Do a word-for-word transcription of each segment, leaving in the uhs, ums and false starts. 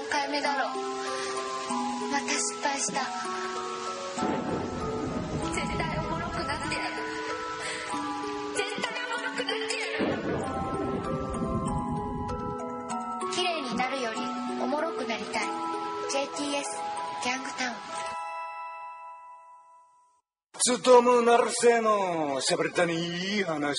んかいめだろ。また失敗した。絶対おもろくなってやる。絶対おもろくなってやる。綺麗になるよりおもろくなりたい。 ジェイティーエス ギャングタウン。 つとむなるせのしゃべりたにいい話。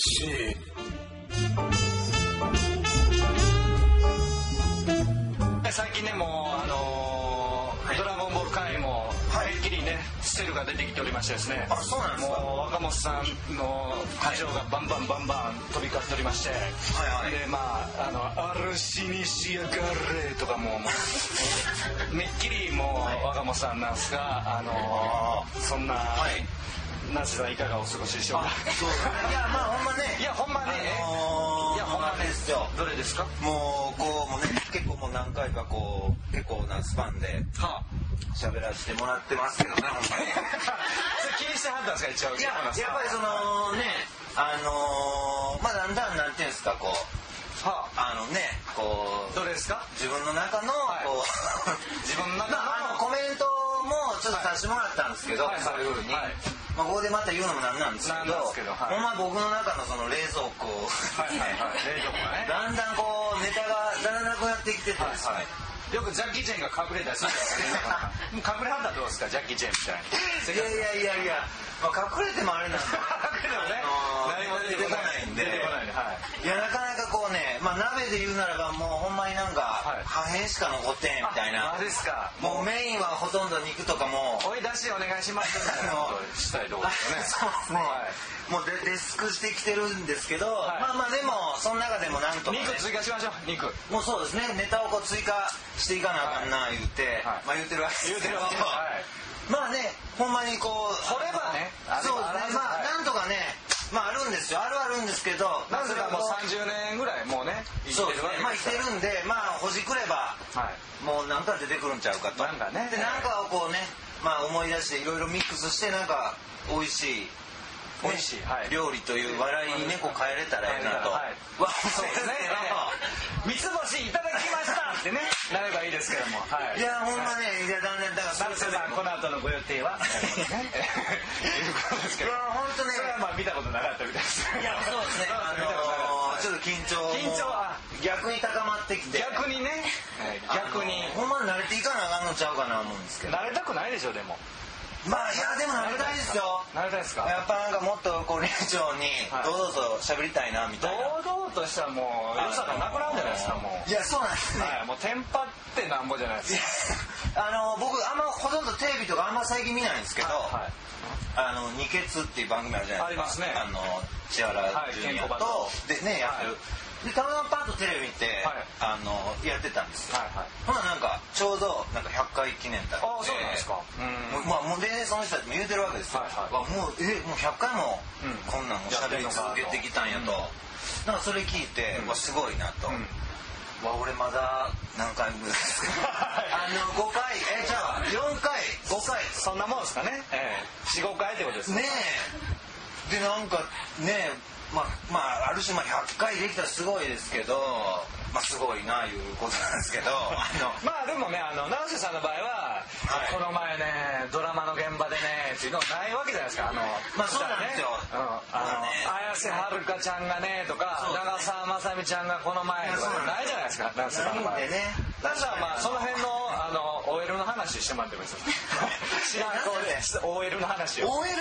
最近ね、もうあのーはい、ドラゴンボール会もめっきりね、ステルが出てきておりましてですね。 あ、そうなんですか。 もう若本さんの会場がバンバンバンバン飛び交っておりまして、はいはい、でまああの嵐にしやがれとかももうめっきりもう若本さんなんですが、あのー、そんな、はい、ナスさんいかがお過ごしでしょうか。 そういやまあほんまね、 いやほんまね、 あのー、いやほんまねですよ。 どれですか。 もうこうもうね、結構もう何回かこう結構なスパンで喋らせてもらってますけどね、ほんまに。それ気にしてはったんですか一応。 いややっぱりそのね、あのー、まあだんだんなんていうんですか、こう。はあ、あのね、こうどれですか。 自分の中のこう、はい、 自分の中の、 まあ、あのコメントもちょっとさせてもらったんですけど、はい、そういうふうに、はい、まあ、ここでまた言うのもなんなんですけど、けど、はい、ほんま僕の中のその冷蔵庫に、はいはいはい、冷蔵庫ね、だんだんこうネタがだらなくなってきててですね、はいはい、 よくジャッキー・チェンが隠れたりするんですか。隠れはったらどうですか、ジャッキー・チェンみたいな。 いやいやいやいや、まあ、隠れてもあれなんだ。 隠れてもね、 何も出てこないんで、 出てこないんで、はい、 いやなかなかこうね、まあ鍋で言うならばもうほんまになんか破片しか残ってへんみたいな。 マジですか。 もうメインはほとんど肉とかも。 おい出しお願いしますみたいなことしたいところですね。 そうですね。はい、もうで出尽くしてきてるんですけど、はい、まあまあでもその中でもなんとか、ね、 肉追加しましょう。肉。 もうそうですね。ネタをこう追加していかなあかんな言うて、はい、まあ言うてるわけですけど。言うてるわけ。はい、まあね、ほんまにこう掘ればね、 そうですね。まあなんとかね。まああるんですよ、あるあるんですけど、 なぜかもうさんじゅうねんぐらいもうね生きてるわけです。まあ生きてるんで、まあほじくれば、はい、もうなんか出てくるんちゃうかと。 なんかね。 でなんかをこうね、まあ思い出していろいろミックスしてなんか美味しい。 美味しい、はい、 料理という笑いにねこう変えれたらいいなと。はい。 わ、そうですね。三つ星いただきましたってねなればいいですけども。はい。 いやほんまね、いやだんだんだから。 成瀬さんこの後のご予定は。いうことですけど。 いや本当ね。 それはまあ見たことなかったみたいです。 いやそうですね。あのちょっと緊張。 緊張は逆に高まってきて。 逆にね。逆に。 ほんま慣れていかなあかんのちゃうかな思うんですけど。 慣れたくないでしょでも。 まあいやでも慣れたいですよ。 慣れたいですか。 やっぱなんかもっとこう理事長に堂々と喋りたいなみたいな。 堂々としたらもう良さがなくなるんじゃないですかもう。 いやそうなんですね。 はい、もうテンパってなんぼじゃないですか。あの僕あんまほとんどテレビとかあんま最近見ないんですけど、はい、あの二血っていう番組あるじゃないですか。ありますね。あの千原ジュニアとでねやってる。でたまたまパッとテレビ見て、はい、あのやってたんですよ。はいはい、ほななんかちょうどなんかひゃっかい記念だって。 ああそうなんですか。 うん。まあもうでその人たちも言うてるわけですよ。はいはい、もうえもうひゃっかいもこんなんも喋り続けてきたんやと。うん、なんかそれ聞いて、うん、わすごいなと。うん、わ俺まだ何回もですけど。あのごかいえじゃあよんかいごかいそんなもんですかね。ええ、よん、ごかいってことですね。 ねえ。でなんかねえ。まあ、まあ、ある種まあひゃっかいできたらすごいですけど、まあすごいないうことなんですけど、あのまあでもね、あの七瀬さんの場合は、はい、この前ねドラマの現場でねっていうのないわけじゃないですか。あのまあそうなんですよ。 うん、あの、ね、綾瀬はるかちゃんがねとか、長澤まさみちゃんがこの前とかないじゃないですか。七瀬さんの場合。ね。だからまあその辺のあの オーエル の話してもらってもいいですか。知らん子で オーエル の話を。 オーエル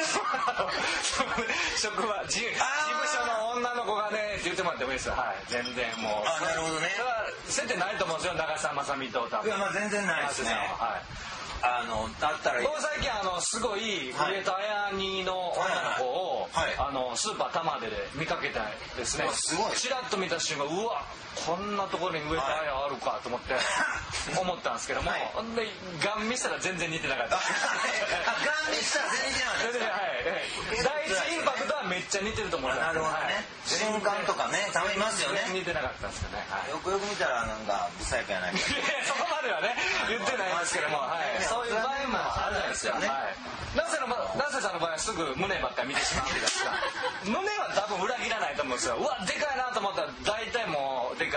職場事務所の女の子がねって言ってもらってもいいですよ。はい。全然もう。 あなるほどね。 だから接点ないと思うんですよ。長澤まさみと多分。 いやまあ全然ないですね。はい。あのだったら僕最近あのすごい上戸彩にの女の子を、はいはい、あのスーパー玉出で見かけたですね。 すごい。 チラッと見た瞬間うわこんなところに上戸彩あるかと思って、はい、思ったんですけども、はい、でガン見したら全然似てなかった。 ガン見したら全然似てなかった。 はい。第一インパクトはめっちゃ似てると思うんです。 なるほどね。瞬間とかねたまにいますよね。 似てなかったんですよね。はい、 よくよく見たらなんかブサイクやないか。 そこまではね言ってないんですけども、はい。そういう場合もあるじゃないですか。ね。ナセのナセさんの場合はすぐ胸ばっかり見てしまうんですが、胸は多分裏切らないと思うんですよ。うわでかいなと思ったら大体もうでかい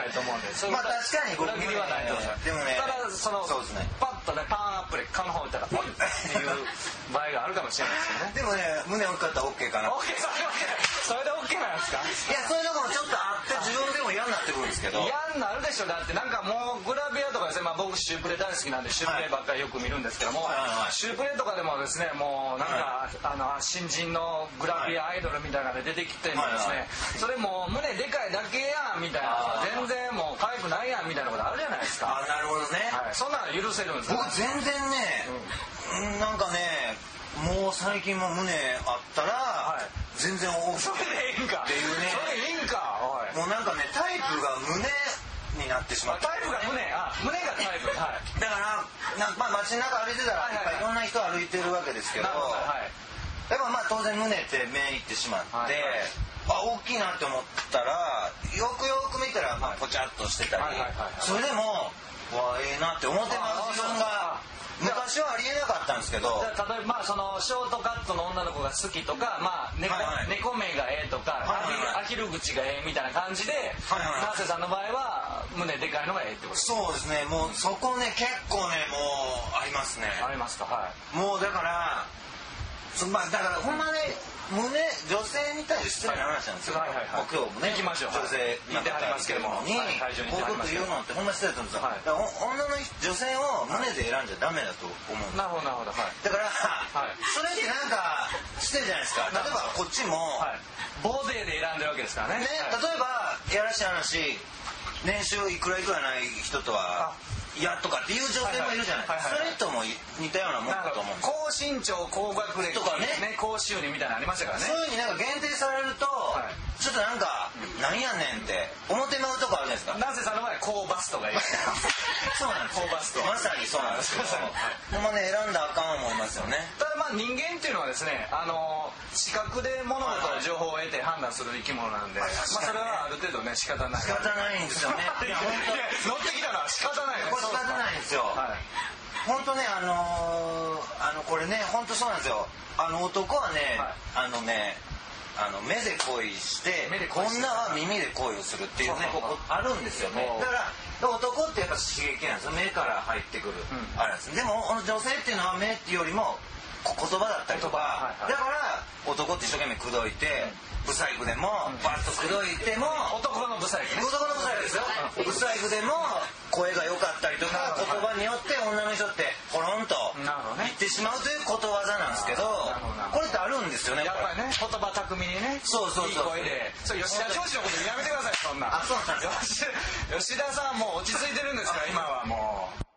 ないと思うんで、 まあ確かに裏切りはないと思う。 でもね、 ただそのパッとねパーンアップで顔の方打ったらポイっていう場合があるかもしれないですよね。 でもね、胸大きかったら OK かな。 OK、 それで OK なんですか？ いや、そういうとこもちょっとあって自分でも嫌になってくるんですけど。 嫌になるでしょ。だってなんかもうグラビアとかですね、まあ僕シュープレ大好きなんでシュープレばっかりよく見るんですけども、シュープレとかでもですね、もうなんかあの新人のグラビアアイドルみたいなので出てきてもですね、それもう胸でかいだけやんみたいな、全然もう可愛くないやんみたいなことあるじゃないですか。 あ、なるほどね。 はい、そんなの許せるんですか？ 僕全然ね、うん、なんかね、もう最近も胸あったら、はい、全然大きい。 それでいいんかっていうね。それいいんか。 もうなんかね、タイプが胸になってしまって。 タイプが胸、あ、胸がタイプ。はい。 だからなんか、まあ、街中歩いてたら、はいはいはい、いろんな人歩いてるわけですけど、はい、やっぱまあ当然胸って目いってしまって、はいはい、あ、大きいなって思ったらよくよく見たらまあポチャッとしてたり、はいはいはいはい、それでもわええなって思ってます自分が。昔はありえなかったんですけど、 例えばまあそのショートカットの女の子が好きとか、まあ猫、はいはい、猫目がええとか、はいはいはい、アヒル口がええみたいな感じで、はいはいはい、ナーセさんの場合は胸でかいのがええってことです。 そうですね。もうそこね結構ねもうありますね。 ありますか。はい。 もうだからそ、まあ、だからほんまね胸女性に対して失礼な話なんですよ。はいはいはい、今日もね行きましょう。 女性言ってはりますけどもに、はい、こういうこと言うのってほんま失礼だと思うんですよ。はい、女の女性を胸で選んじゃダメだと思うんです。 なるほどなるほど。はい、 だから、はい、それってなんか失礼じゃないですか。例えばこっちも、 はい、ボディで選んでるわけですからね。 ね、はい、例えばやらしい話、年収いくらいくらない人とは。いやとかっていう女性もいるじゃないですか。それとも似たようなもんだと思うんです。 高身長高学歴とかね、高収入みたいなのありましたからね。 そういうふうになんか限定されると、はい、ちょっとなんか、うん、なんやねんって思ってまうとこあるじゃないですか。 ナーセさんの前で高バストがいい。 そうなんです。 高バスト。 まさにそうなんですけど、ほんまね選んだらあかん思いますよね。 ただまあ人間っていうのはですね、あの視覚で物事の情報を得て判断する生き物なんで、はいはい、まあそれはある程度ね仕方ない。 仕方ないんですよね。いや本当乗ってきたのは仕方ない。 これ仕方ないんですよ。はい、本当ねあのー、あのこれね本当そうなんですよ。あの男はね、はい、あのねあの目で恋して女は耳で恋をするっていうねここあるんですよね。だから男ってやっぱ刺激なんですよ。目から入ってくる、うん、あれなんです。でも女性っていうのは目っていうよりも言葉だったりとか、はいはい、だから男って一生懸命口説いて、ブサイクでもバッと口説いても、 男のブサイクね、 男のブサイクですよ。ブサイクでも声が良かったりとか言葉によって女の人ってポロンと言ってしまうということわざなんですけど、これってあるんですよね。 やっぱりね言葉巧みにね、 そうそうそう、 いい声で。それ吉田長司のことやめてくださいそんな。 あ、そうなんですよ。 吉田さんもう落ち着いてるんですから今はもう。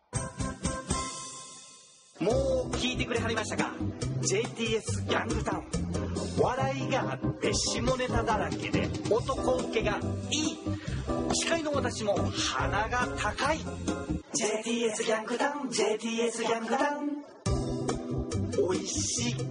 もう聞いてくれはりましたか。 ジェイティーエス ギャングタウン、笑いがあって下ネタだらけで男受けがいい。司会の私も鼻が高い。 ジェイティーエス ギャングタウン ジェイティーエス ギャングタウン、おいしい。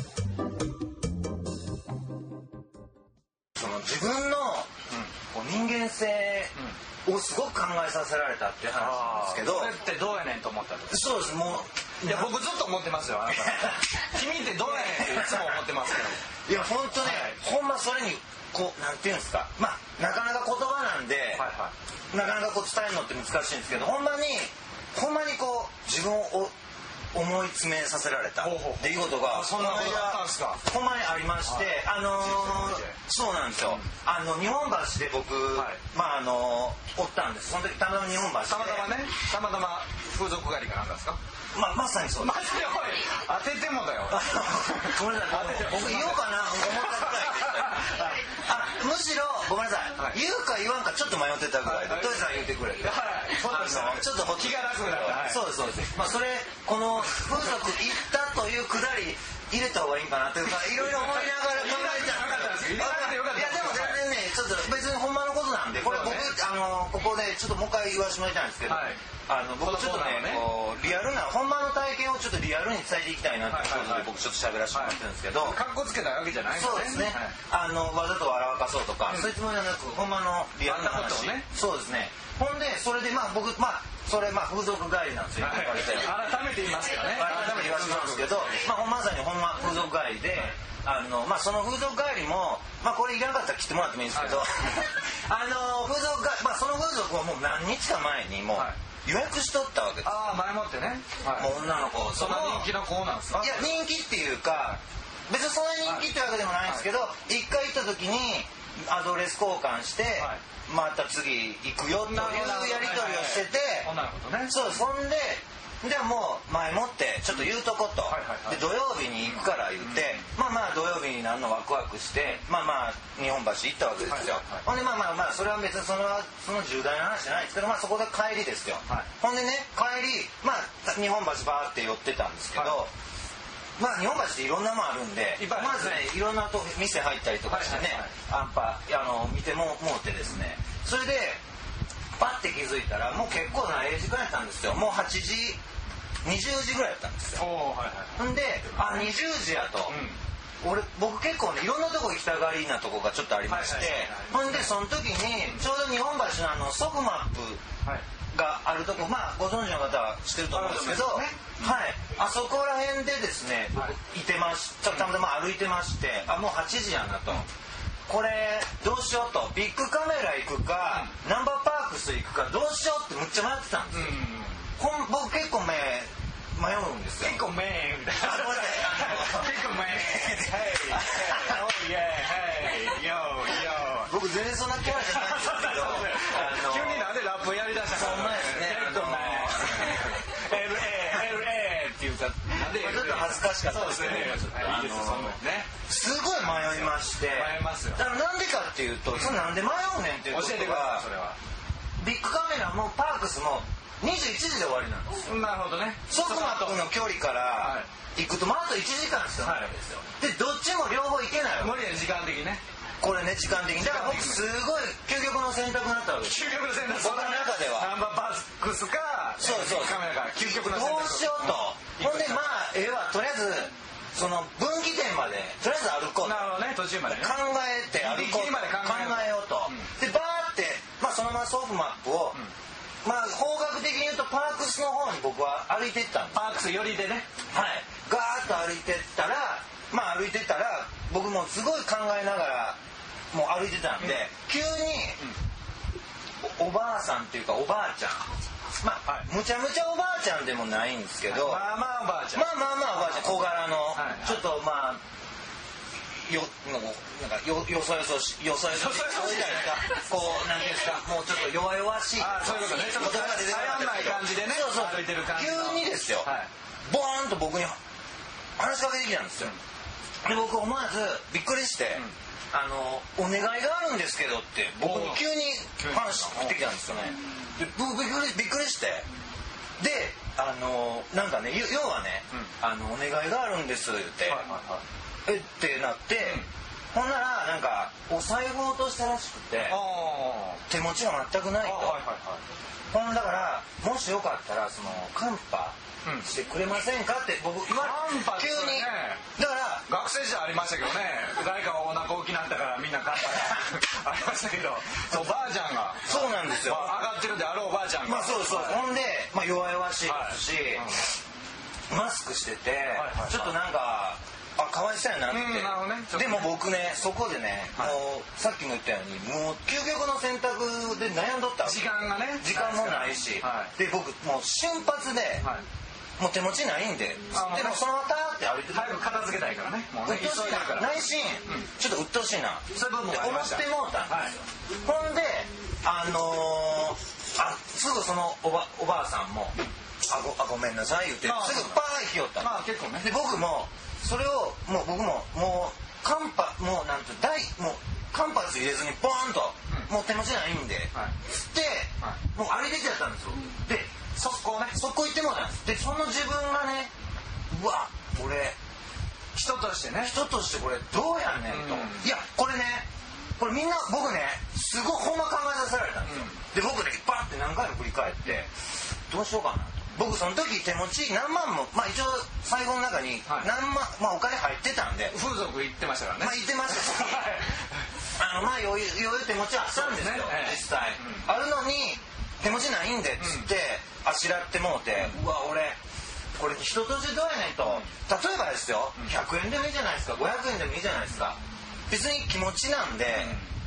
その自分の、うん、人間性をすごく考えさせられたっていう話なんですけど、 それってどうやねんと思ったんですか。 そうです。もういや僕ずっと思ってますよあなた君ってどうやねんっていつも思ってますけど。 いや本当ね、はい、ほんまそれにこうなんていうんですか、まあなかなか言葉なんで、はいはい、なかなかこう伝えるのって難しいんですけど、ほんまにほんまにこう自分を思い詰めさせられた出来事がそんなことあったんですか。 ほんまにありまして、はい、あのー、そうなんですよ、うん、あの日本橋で僕、はい、まああのー、おったんです。その時たまたま日本橋でたまたまねたまたま風俗狩りかなんですか。 まあ、まさにそうです。 マジでおい当ててもだよ。 ごめんなさい、僕言おうかな思ったぐらいであ、むしろごめんなさい、はい、言うか言わんかちょっと迷ってたぐらいで、トイさん言ってくれて、はい、そうですね、ちょっと気が楽になった、はい、 そうですそうです。まあそれこの風俗行ったというくだり入れた方がいいんかなというか、いろいろ思いながら考えてたんですけど、いやでも全然ね、ちょっと別にほんまのことなんで、これ僕、あのここでちょっともう一回言わせてもらいたいんですけど、はい、あの僕ちょっとね、こうリアルな本場の体験をちょっとリアルに伝えていきたいなということで僕ちょっと喋らせてもらってるんですけど、 かっこつけたわけじゃないんですね。 そうですね、はい、あのわざと笑わかそうとか、うん、そういうつもりじゃなく本場のリアルな話、ね、そうですね。ほんでそれでまあ僕まあそれまあ風俗帰りなんですよ、 はい、改めて言いますからね、 改めて言わせてますけど、まあまさにほんま風俗帰りで、あのまあその風俗帰りもまあこれいらなかったら切ってもらってもいいんですけど、はい、あの風俗帰り、まあその風俗僕はもう何日か前にもう予約しとったわけです。 ああ前もってね。 もう女の子そんな人気の子なんですか？ いや人気っていうか別にそんな人気ってわけでもないんですけど、一回行った時にアドレス交換してまた次行くよというやり取りをしてて、そうそんでじゃあもう前もってちょっと言うとこと、で土曜日に行くから言って、まあまあ土曜日になるのワクワクしてまあまあ日本橋行ったわけですよ。ほんでまあまあまあそれは別にそのその重大な話じゃないですけど、まあそこで帰りですよ。ほんでね帰りまあ日本橋バーって寄ってたんですけど、まあ日本橋っていろんなもんあるんで、まずねいろんなと店入ったりとかしてね、アンパあの見てももうてですね、それでパッて気づいたらもう結構なええ時間やったんですよ。もうはちじにじゅうじぐらいやったんですよ。ほんであにじゅうじやと、俺僕結構ねいろんなとこ行きたがりなとこがちょっとありまして、ほんでその時にちょうど日本橋のあのソフマップがあるとこ、まあご存知の方は知ってると思うんですけど、はい、あそこら辺でですねいてましちょっとたまたま歩いてまして、あもうはちじやなと、これどうしようと、ビッグカメラ行くか、うん、ナンバーパークス行くかどうしようってむっちゃ迷ってたんですよ。うん、僕結構迷迷うんですよ。 結構迷うみたいな。結構迷う。 僕全然そんなキャラじゃないんですけど。 急になんでラップやりだしたの？ そんなですね。 エルエーエルエーっていうか、なんでちょっと恥ずかしかったですね。 いいですそんなね。 すごい迷いまして。 迷いますよ。 だからなんでかっていうと、それなんで迷うねんっていうことが。 教えてくださいそれは。 ビッグカメラもパークスもにじゅういちじで終わりなんですよ。 なるほどね。 ソフマップの距離から行くとまああといちじかんしかないわけですよ。でどっちも両方行けないわけ。 無理な時間的にね。 これね時間的にだから僕すごい究極の選択になったわけです。 究極の選択。 僕の中ではナンバーパークスかそうそうカメラか究極の選択。 どうしようと。ほんでまあええわとりあえずその分岐点までとりあえず歩こう。 なるほどね途中までね。 考えて歩こう。 まで考えようと。でバーってまあそのままソフマップをまあ方角的に言うとパークスの方に僕は歩いていったんです。 パークス寄りでね。 はいガーッと歩いてったらまあ歩いてったら僕もすごい考えながらもう歩いてたんで、うん、急に、うん、お, おばあさんっていうかおばあちゃんまあ、はい、むちゃむちゃおばあちゃんでもないんですけど、 はい、まあまあおばあちゃんまあまあまあおばあちゃん小柄の、はい、ちょっとまあよなんかよよそよそしよそよそしみたいなこうなんていうんですかもうちょっと弱々しいあそういうことねちょっと流行んない感じでねそうそう歩いてる感じ急にですよ、はい、ボーンと僕に話しかけてきたんですよ。で僕思わずびっくりして、うんあのお願いがあるんですけどって僕に急に話してきたんですよね。で僕びっくりびっくりしてであのなんかね要はね、うん、あのお願いがあるんですって言って、はいはいはい、えってなって、うん、ほんならなんかお財布落としたらしくて手持ちが全くないと、はいはいはい、ほんだからもしよかったらそのカンパしてくれませんかって僕言われて急にだから学生時代ありましたけどね誰かお腹大きなったからみんなカンパありましたけどおばあちゃんがそうなんですよ、 まあ、上がってるであろうおばあちゃんがまあそうそう、はい、ほんで、まあ、弱々しいですし、はい、マスクしてて、はいはいはい、ちょっとなんかあかわいそうやなって、うんなるほどね、でも僕ねそこでね、はい、もうさっきも言ったようにもう究極の選択で悩んどった時間がね時間もないし、はい、で僕もう瞬発で、はいもう手持ちないんででもそのままターって歩いて早く片付けたいからねもうねうっとうしいな内心、うん、ちょっとうっとうしいなって思ってもうたんですよ、はい、ほんであのー、あすぐそのおばおばあさんもあ ご, あごめんなさい言って、まあ、すぐパーンひよったまあ結構ねで僕もそれをもう僕ももうカンパもうなんて大もう間髪入れずにボーンと、うん、もう手持ちないんで、はい、つって、はい、もう歩いてきちゃったんですよ、うん、で速攻ね速攻行ってもらったんですでその自分がねうわ俺人としてね人としてこれどうやんねんと、うん、いやこれねこれみんな僕ねすごいほんま考えさせられたんですよ、うん、で僕ねバッて何回も振り返ってどうしようかなと僕その時手持ち何万もまあ一応最後の中に何万、はい、まあお金入ってたんで風俗行ってましたからねまあ行ってましたしあのまあ余裕余裕手持ちはあったんですよ、ね、実際、うん、あるのに手持ちないんでっつって、うん、あしらってもうて、うん、うわ俺これ人としてどうやねんと、うん、例えばですよ、うん、ひゃくえんでもいいじゃないですかごひゃくえんでもいいじゃないですか別に気持ちなんで、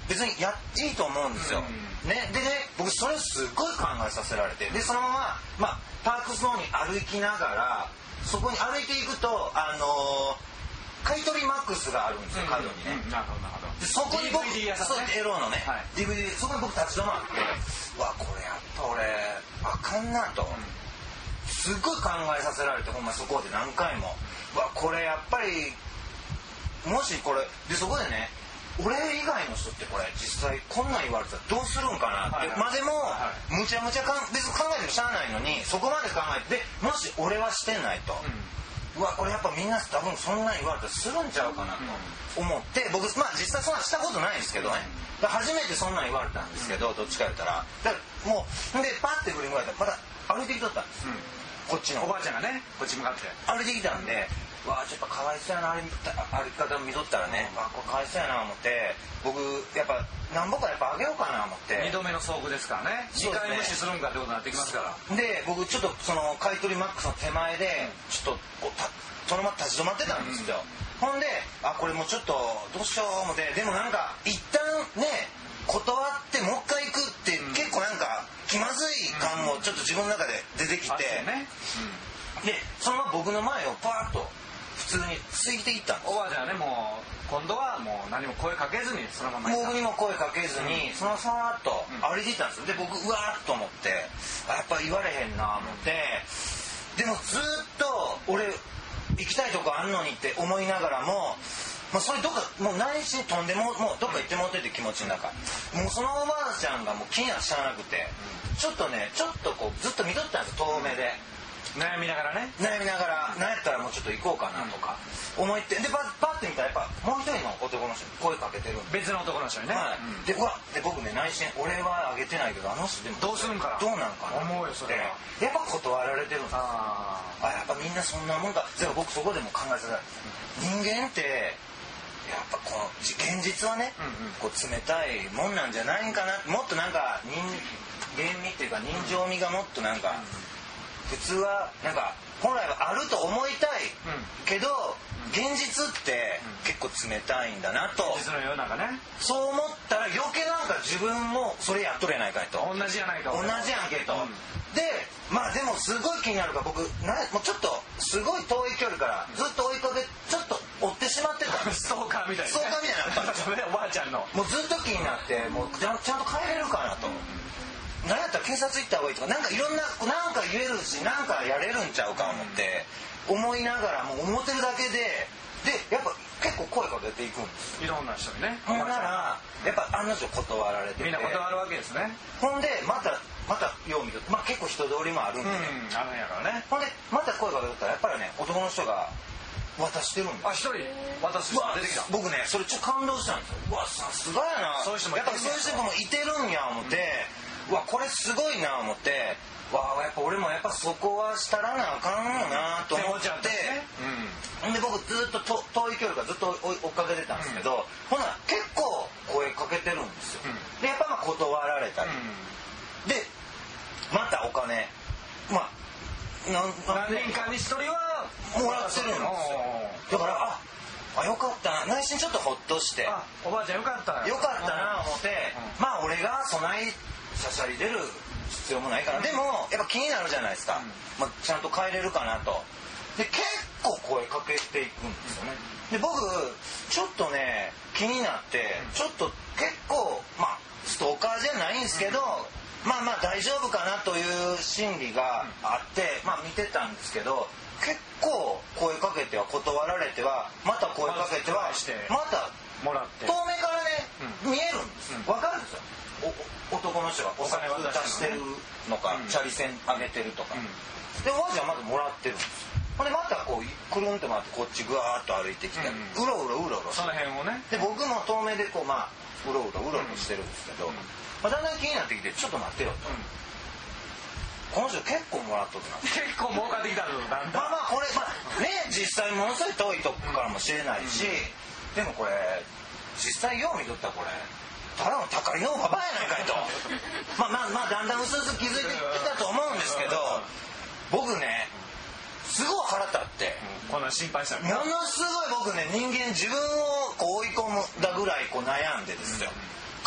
別にやっていいと思うんですよ、ね、でね僕それすっごい考えさせられて、でそのまま、まあ、パークスの方に歩きながらそこに歩いていくとあのー、買い取りマックスがあるんですよ、角にね、 なるほどなるほど。 でそこに僕ディーブイディー 屋さんね、 そうエロのね、はい、ディーブイディー そこに僕立ち止まってうわこれやっぱ俺あかんなと、うん、すっごい考えさせられてほんまそこで何回もうわこれやっぱりもしこれでそこでね俺以外の人ってこれ実際こんなん言われたらどうするんかなって、はいはい、までも、はい、むちゃむちゃかん別に考えてもしゃあないのにそこまで考えてでもし俺はしてないと、うん、うわこれやっぱみんな多分そんなん言われたらするんちゃうかなと思って、うん、僕まあ実際そんなしたことないんですけどね、うん、初めてそんなん言われたんですけど、うん、どっちか言ったらだからもうでパッて振り向いたらまた歩いてきとったんです、うん、こっちのおばあちゃんがねこっち向かって歩いてきたんで、わあちょっとかわいそうやな歩き方見とったらね、わあこれかわいそうやな思って僕やっぱ何ぼかやっぱあげようかな思ってにどめの遭遇ですからね、にかい無視するんかってことになってきますからで僕ちょっとその買い取りマックスの手前でちょっとこうたそのまま立ち止まってたんですよ、うん、ほんであこれもうちょっとどうしよう思ってでもなんか一旦ね断ってもう一回行くって結構なんか気まずい感もちょっと自分の中で出てきて、うんねうん、でそのまま僕の前をパーッと普通についていったんです。 おばあちゃんはねもう今度はもう何も声かけずにそのまま僕にも声かけずに、うん、そのさーっと歩いていったんですよ。で僕うわーっと思ってあやっぱ言われへんな思って、でもずっと俺行きたいとこあんのにって思いながらももうそれどっかもう内心飛んでももうどっか行ってもってて気持ちの中もうそのおばあちゃんがもう気にはしゃあなくて、うん、ちょっとねちょっとこうずっと見とったんです遠目で、 うん、悩みながらね悩みながら何やったらもうちょっと行こうかなとか思ってでパッパッて見たらやっぱもう一人の男の人に声かけてるんで別の男の人にね、 はいうん、でうわで僕ね内心俺はあげてないけどあの人でもどうするんかなどうなんかな思うよそれはやっぱ断られてるんですよ。ああやっぱみんなそんなもんかでも僕そこでも考えさせられて、うん、人間ってやっぱこの現実はね、うんうん、こう冷たいもんなんじゃないかなもっとなんか人間味っていうか人情味がもっとなんか、うん、普通はなんか本来はあると思いたい、うん、けど、うん、現実って結構冷たいんだなと、 現実の世の中ねそう思ったら余計なんか自分もそれやっとれないかいと同じやないか同じやんけと、うん、でまあでもすごい気になるから僕なもうちょっとすごい遠い距離からずっと追いかけちょっと追ってしまってたんですストーカーみたいな、ね、 ストーカーみたいになったんですよおばあちゃんのもうずっと気になってもうちゃんと帰れるかなと、うん、何やったら警察行った方がいいとかなんかいろんななんか言えるしなんかやれるんちゃうか思って思いながらもう思ってるだけででやっぱ結構声かけていくんですいろんな人にねほんならやっぱ案の定断られててみんな断るわけですねほんでまたまたよう見るとまあ結構人通りもあるんでね、 うん、あるんやからねほんでまた声かけてたらやっぱりね男の人が渡してるんですあ一人渡す人が出てきた僕ねそれちょっと感動したんですようわさすがやなそういう人もやっぱそういう人もいてるんや思って、うん、うわこれすごいな思ってわあやっぱ俺もやっぱそこはしたらなあかんよなと思って、うん、で僕ずっとと遠い距離からずっと追い追っかけてたんですけど、うん、ほな結構声かけてるんですよ、うん、でやっぱまあ断られたり、うん、でまたお金まあ何人かに一人はもらってるんですよだからああよかったな内心ちょっとホッとしてあおばあちゃんよかったよかったな思って、うん、まあ俺が備えしゃしゃり出る必要もないから、うん、でもやっぱ気になるじゃないですか、うんまあ、ちゃんと帰れるかなとで結構声かけていくんですよねで僕ちょっとね気になってちょっと結構まあストーカーじゃないんですけど、うん、まあまあ大丈夫かなという心理があって、まあ見てたんですけど結構声かけては断られてはまた声かけてはまたもらって遠目からね、うん、見えるんです分かるんですよお男の人がお金渡してるのか、うん、チャリ線上げてるとか、うん、でおばあちゃんまだもらってるんですほんでまたこうくるんって回ってこっちぐわーっと歩いてきて、うん、うろうろうろうろその辺をねで僕も遠目でこうまあうろうろうろうろしてるんですけど、うんまあ、だんだん気になってきてちょっと待ってよと、うんこの人結構もらっとるな結構儲かってきたのだんだんまあまあこれ、まあ、ね実際ものすごい遠いとこからもしれないし、うん、でもこれ実際よう見とったらこれただの高いのババアやないかいとまあまあまあだんだんうすうす気づいてきたと思うんですけど僕ねすごい腹立って、 うん、こんな心配したものすごい僕ね人間自分をこう追い込むだぐらいこう悩んでですよ、うん、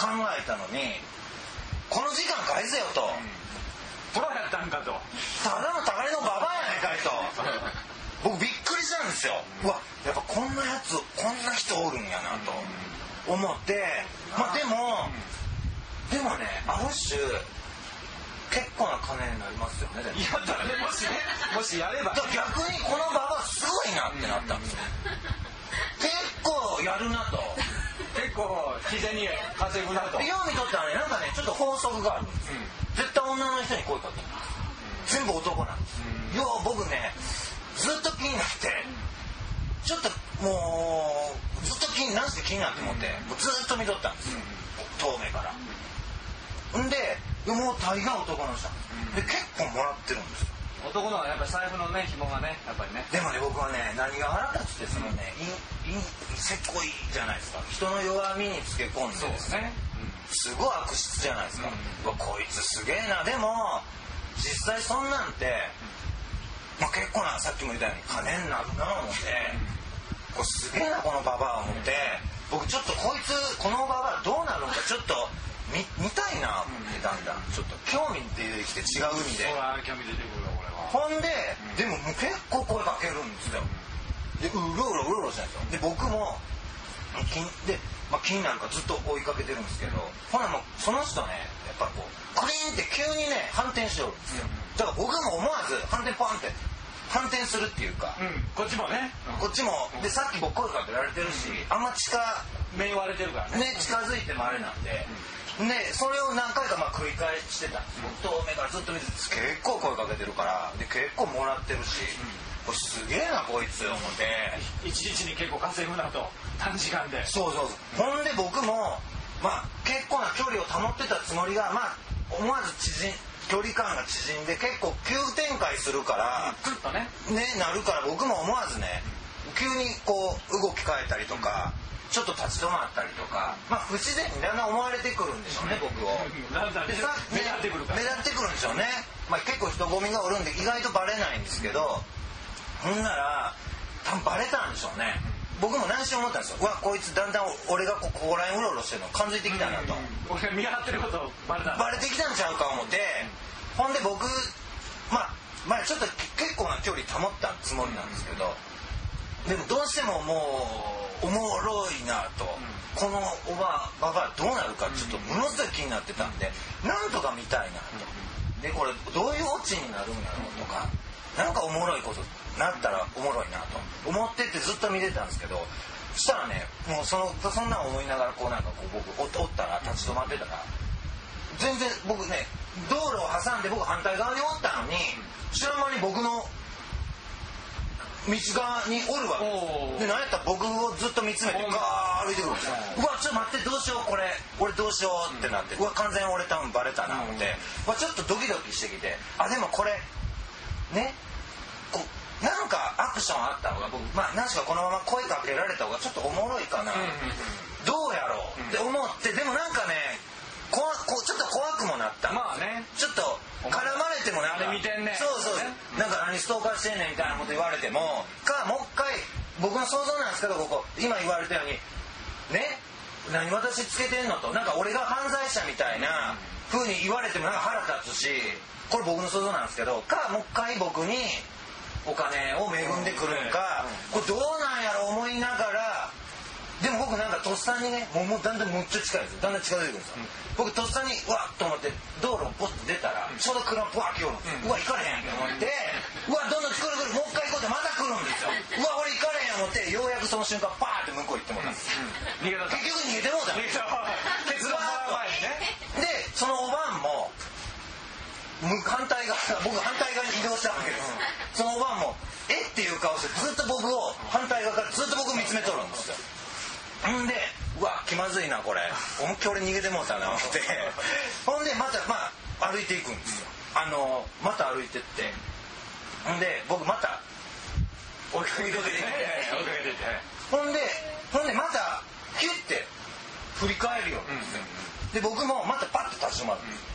考えたのにこの時間返せよと、 プロやったんかと、 ただのたがりのババアやないかいと僕びっくりしたんですよ。うわやっぱこんなやつこんな人おるんやなと思って、まあでもでもねある種結構な金になりますよね。 いやだね、もしねもしやれば逆にこのババアすごいなってなったんですよ。結構やるなと、 結構自然に稼ぐなと。 よう見とったらねなんかねちょっと法則があるんですよ、うん、絶対女の人に声かける全部男なんです、うん、よう僕ねずっと気になってちょっともうずっと気になんして気になって思ってもうずっと見とったんですよ、遠目から。んでもう大概男の人で結構もらってるんですよ。 男のやっぱ財布のね紐がねやっぱりね。 でもね僕はね何が腹立つってそのね、うん、いいせっこいじゃないですか。人の弱みにつけ込んでそうですね、うん、 すごい悪質じゃないですか、うん、こいつすげえな。でも実際そんなんて、まあ、結構なさっきも言ったように金になるな思って、うん、これすげえなこのババア思って、うん、僕ちょっとこいつこのババアどうなるのかちょっと 見, 見たいな思ってだんだんちょっと興味出てきて違う意味で。 ほら興味出てくるよこれは。 ほんで、うん、でももう結構声かけるんですよ。でうろうろうろうろしてるんですよ。で僕も気で、まあ、気になるからずっと追いかけてるんですけど、ほなもうその人ねやっぱこうクリーンって急にね反転しよるんですよ。だから僕も思わず反転ポンって反転するっていうか、 うん、こっちもね、 うん、こっちもでさっき僕声かけられてるし、うん、あんま近目割れてるからね、 ね近づいてもあれなんで、うん、でそれを何回かまあ繰り返してたんです。僕遠目からずっと見てて結構声かけてるからで結構もらってるし、うん、これすげえなこいつ思って一日に結構稼ぐなと短時間で。 そうそうそう、うん、ほんで僕もまあ結構な距離を保ってたつもりがまあ思わず縮ん距離感が縮んで結構急展開するから、 うん、とね、 ねなるから僕も思わずね急にこう動き変えたりとか、うん、ちょっと立ち止まったりとか、まあ不自然にだんだん思われてくるんでしょうね、僕を。 だんだん目立ってくるから。 目立ってくるんでしょうね。まあ結構人混みがおるんで意外とバレないんですけど、ほんなら多分バレたんでしょうね。僕も内心思ったんですよ。うわこいつだんだん俺がここら辺うろうろしてるの感づいてきたなと、 うん、俺見張ってることバレたバレてきたんちゃうか思って、うん、ほんで僕まあまあちょっと結構な距離保ったつもりなんですけど、でもどうしてももうおもろいなと、うん、このおばばばどうなるかちょっとものすごい気になってたんで、うん、なんとか見たいなと、でこれどういうオチになるんやろうとか、なんかおもろいことなったらおもろいなと思ってってずっと見てたんですけど、そしたらねもうそのそんなん思いながらこうなんかこう僕おったら立ち止まってたら全然僕ね道路を挟んで僕反対側におったのに知らん間に僕の道側におるわけで、なんやったら僕をずっと見つめてガー歩いてくるんですよ。うわちょっと待ってどうしようこれ俺どうしようってなって、うわ完全に俺多分バレたな思って、うわちょっとドキドキしてきて、あでもこれねこうなんかアクションあった方が僕まあ何しかこのまま声かけられた方がちょっとおもろいかな、どうやろうって思って、でもなんかねこわこちょっと怖くもなった。 まあねちょっと絡まれてもなんかあれ見てんねそうそう、ね、なんか何ストーカーしてんねんみたいなこと言われてもかもう一回僕の想像なんですけどここ今言われたようにね何私つけてんのとなんか俺が犯罪者みたいな風に言われてもなんか腹立つし、これ僕の想像なんですけどかもう一回僕にお金を恵んでくるんか、これどうなんやろ思いながら、でも僕なんかとっさにねもうもうだんだんむっちゃ近いんですよ。だんだん近づいてくるんですよ、うん、僕とっさにうわっと思って道路をポッと出たら、うん、ちょうど車ブワーッ来よるんですよ、うん、うわ行かれへんと思って、うわどんどん来る来るもう一回行こうってまた来るんですよ。うわ俺行かれへん思ってようやくその瞬間パーって向こう行ってもらったんです、うんうん、結局逃げてもうたんですよ。 結論はね、でそのおばんも反対側僕反対側に移動したわけです、うん、そのおばんもえっていう顔してずっと僕を反対側からずっと僕見つめとるんですよ。んでうわ気まずいなこれ思いっきり俺逃げてもうたな思ってほんでまたまあ歩いていくんですよ。あのまた歩いてってほんで僕また追いかけていってほんでほんでまたキュッて振り返るように、うん、で僕もまたパッと立ち止まる、うん、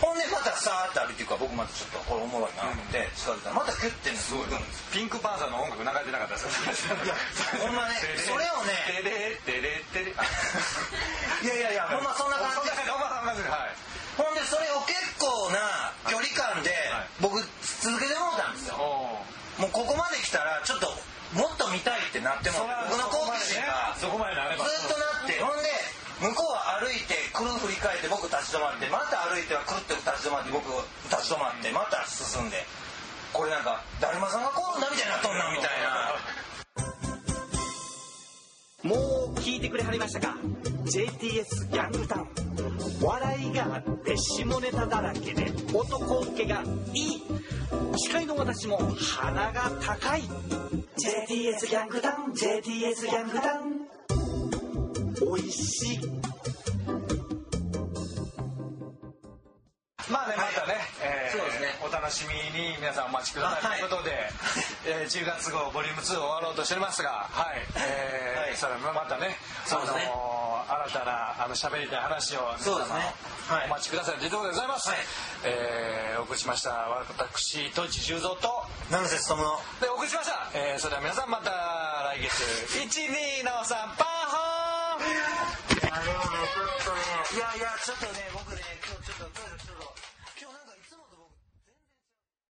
ほんでまたさーって歩いていくから僕またちょっとこれおもろいなと思って近づいたらまたキュッてすごいピンクパンサーの音楽流れてなかったですか？いやほんまねそれをねテレテレテレいやいやいやほんまそんな感じですほんでそれを結構な距離感で僕続けてもらったんですよ。もうここまで来たらちょっともっと見たいってなっても僕の好奇心がずっとなってほんで向こうは歩いてくる振り返って僕立ち止まってまた歩いてはくるって立ち止まって僕立ち止まってまた進んでこれなんかだるまさんがこうなみたいになっとんなみたいな。 もう聞いてくれはりましたか？ ジェイティーエス ギャングタウン笑いがあって下ネタだらけで男受けがいい司会の私も鼻が高い ジェイティーエス ギャングタウン ジェイティーエス ギャングタウンおいしい。 まあねまたね、えー、そうですねお楽しみに皆さんお待ちくださいということで、はいえー、じゅうがつ号ボリュームツー終わろうとしておりますがはい、えーはい、それまたねそうですね新たなあの喋りたい話をそうですね、 はい、お待ちくださいというところでございます、はいえー、お送りしました私と地重蔵と成瀬勉のでお送りしました、えー、それでは皆さんまた来月いちにのさんパンホーンいやでもねちょっとねいやいやちょっとね僕